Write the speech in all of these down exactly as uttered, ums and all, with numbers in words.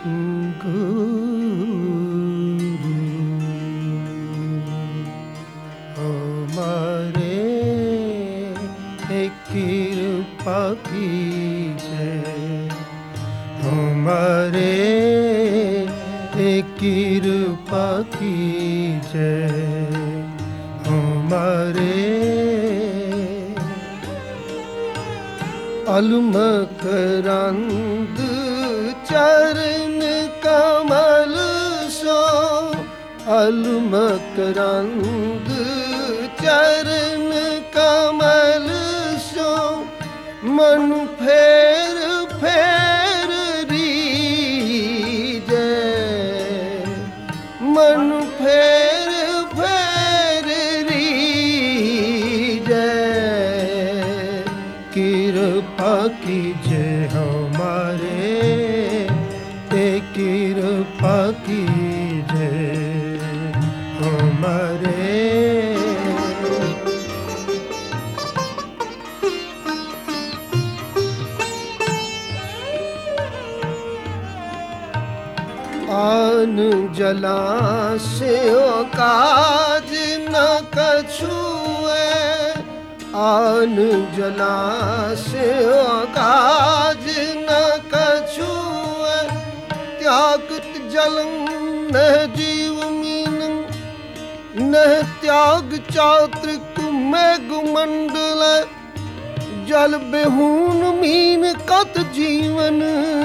गुरु हमारे कृपा कीजिए, हमारे कृपा कीजिए, हमारे अलमकरंद चरण कमल सो, अलमकरंद चरण कमल सो, मन फेर फेर रीजे, मन फेर फेर रीजे, कृपा कीजिए हमारे, कृपा कीजिए हमारे। आन जलाशयों काज न कछुए, आन जलाशयों काज न कछुए, त्यागत जलम न जीव मीन, न त्याग चात्रिक मेघमंडल, जल बेहून मीन कत जीवन,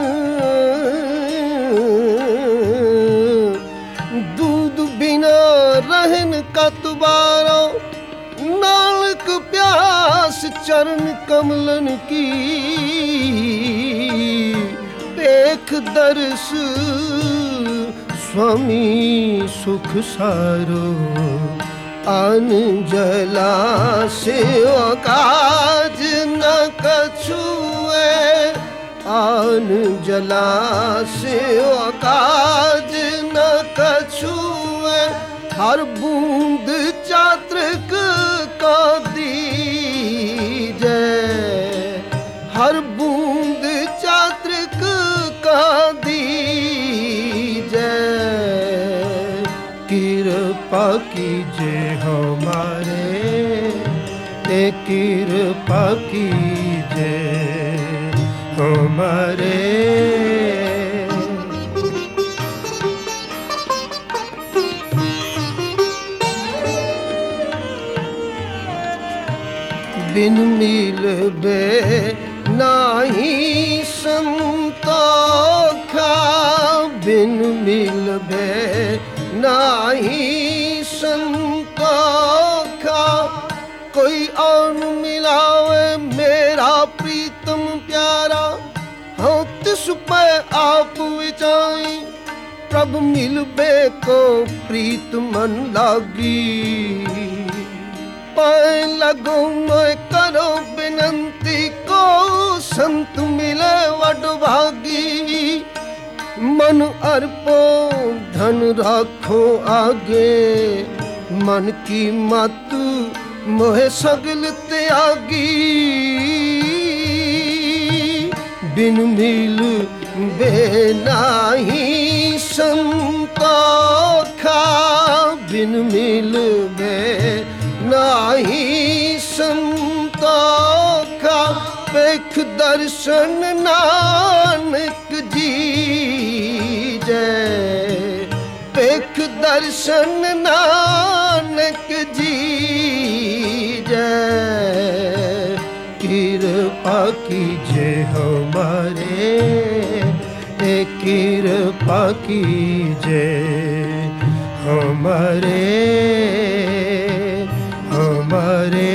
दूध बिना रहन कतबारो, नानक प्यास चरण कमलन की, देख दर्श स्वामी सुख सारो, आन जलाशयों काज न कछुए, आन जलाशयों काज न कछुए, हर बूंद चात्रिक को दीजे, हर बूंद चात्रिक को दीजे, कृपा कीजिए हमारे, कृपा कीजिए हमारे। बिन मिलबे नाही संतोखा, बिन मिलबे नाही संतोखा, कोई और मिलावे मेरा प्रीतम प्यारा, हाँ तिस पे आप विचाई, प्रभु मिलबे को प्रीत मन लागी, पाए लगो मैं करो विनंती को, संत मिले वड भागी, मन अर्पो धन राखो आगे, मन की मत मोहे सगल त्यागी, बिन मिल बेनाही संतोखा, बिन मिल बे नाही संतोखा, पेख दर्शन नानक जी जय, पेख दर्शन नानक जी जय, कृपा कीजिए हमारे, कृपा कीजिए हमारे, हमारे